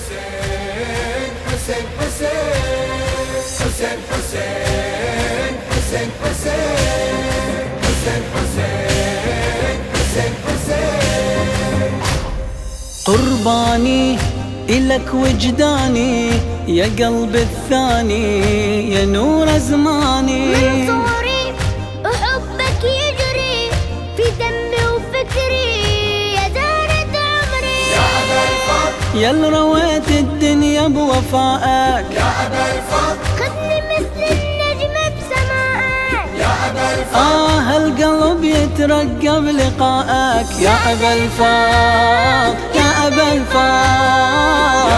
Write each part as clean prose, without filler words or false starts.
حسين حسين حسين حسين حسين حسين حسين حسين حسين حسين قرباني إلك وجداني يا قلب الثاني يا نور زماني. منظوري وحبك يجري في دمي وفكري يا زهرة عمري. يا أبا الفضل يا اللي رويت الدنيا بوفائك. يا أبا الفضل خذني مثل النجم بسمائك. يا أبا الفضل القلب يترقب لقائك يا أبا الفضل يا أبا الفضل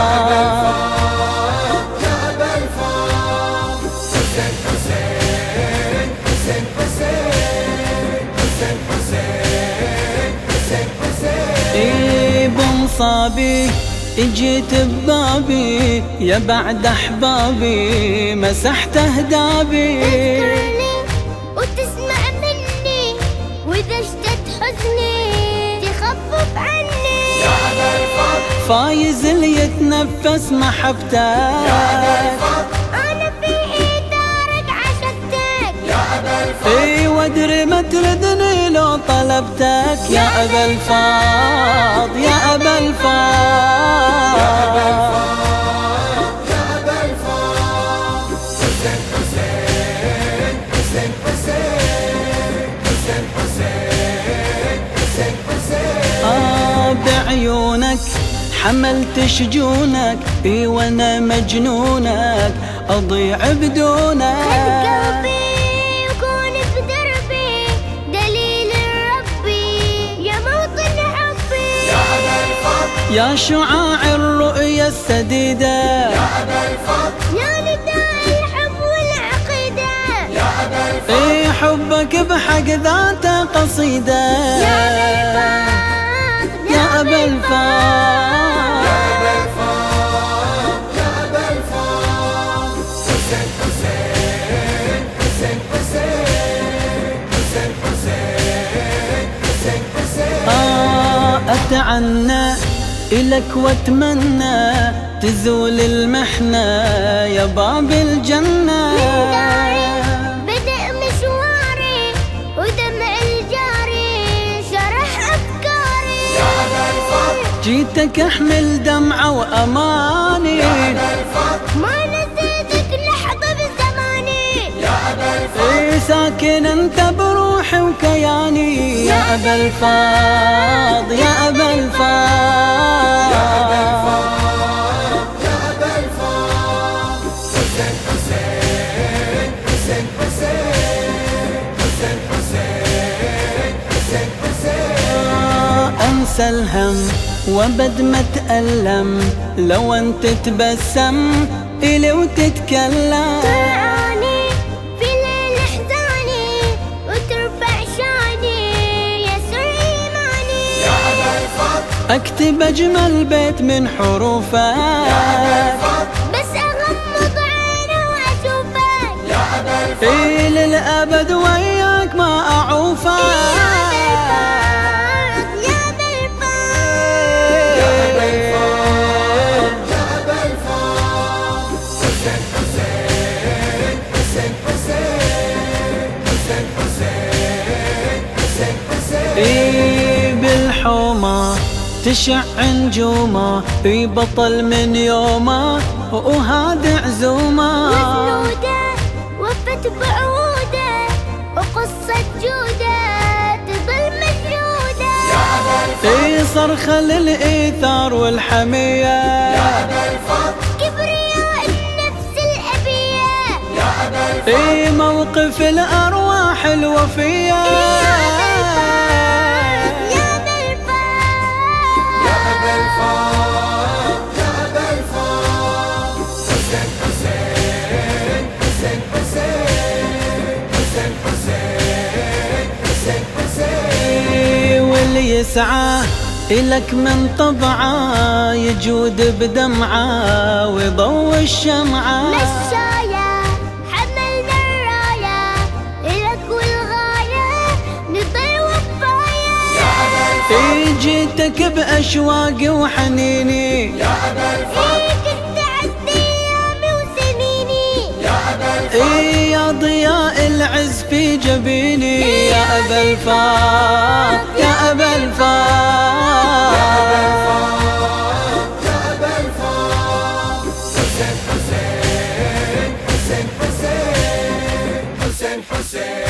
يا أبا الفضل. حسين حسين حسين حسين حسين حسين حسين حسين. بمصابي اجيت ببابي يا بعد احبابي مسحت اهدابي. تذكرني وتسمع مني واذا اشتد حزني تخفف عني. يا أبا الفضل فايز اللي يتنفس محبتك. يا أبا الفضل انا في دارك عشقتك. يا أبا الفضل وادري ما تردني لو طلبتك يا أبا الفضل يا أبا الفضل يا أبا الفضل. حسين حسين حسين حسين حسين حسين حسين حسين. بعيونك حملت شجونك وانا مجنونك اضيع بدونك. خذ قلبي وكون في دربي دليل ربي يا موطن حبي. يا أبا الفضل يا شعاع الرؤيا السديدة. يا أبا الفضل يا نداء الحب والعقيدة. يا أبا الفضل حبك بحق ذاته قصيدة يا أبا الفضل يا أبا الفضل. يا أبا الفضل يا أبا الفضل. حسين حسين حسين حسين حسين حسين حسين حسين. أتعنى إلك وأتمنى تزول المحنة يا باب الجنة. من داري بدأ مشواري ودمع الجاري شرح أفكاري. يا أبا الفضل جيتك أحمل دمعة وأماني. يا أبا الفضل ما نسيتك لحظة بزماني. يا أبا الفضل ساكن أنت بروحي وكياني يا أبا الفضل يا أبا الفضل. يا أبا الفضل يا أبا الفضل. حسين حسين حسين حسين حسين حسين حسين حسين. أنسى الهم وبد ما أتألم لو أنت تبسم إلي وتتكلم. ترعاني في ليل أحزاني وترفع شاني يسر إيماني. يا أبا الفضل أكتب أجمل بيت من حروفك. يا أبا الفضل بس أغمض عيني وأشوفك. يا أبا الفضل للأبد وياك ما أعوفك. يا أبا الفضل يا أبا الفضل يا أبا الفضل. حسين حسين حسين حسين حسين حسين حسين حسين. بالحومة تشع نجومه بطل من يومه وهذا عزومه. وجنوده وفت بعوده وقصة جوده تظل مشهودة. يا أبا الفضل صرخة للإيثار والحمية. يا أبا الفضل كبرياء النفس الأبية. يا أبا الفضل موقف الأرواح الوفية. يا أبا الفضل يا أبا الفضل يا أبا الفضل. حسين حسين حسين حسين حسين حسين حسين حسين. واللي يسعى إلك من طبعه يجود بدمعه ويضوي الشمعة. مشايا حملنا الراية إلك والغاية نضل وفاية. يا أبا الفضل جيتك بأشواقي وحنيني يا أبا الفضل كنت عدي أيامي وسنيني يا أبا الفضل يا ضياء العز في جبيني يا أبا الفاض يا أبا الفاض يا أبا الفضل حسين حسين حسين حسين حسين حسين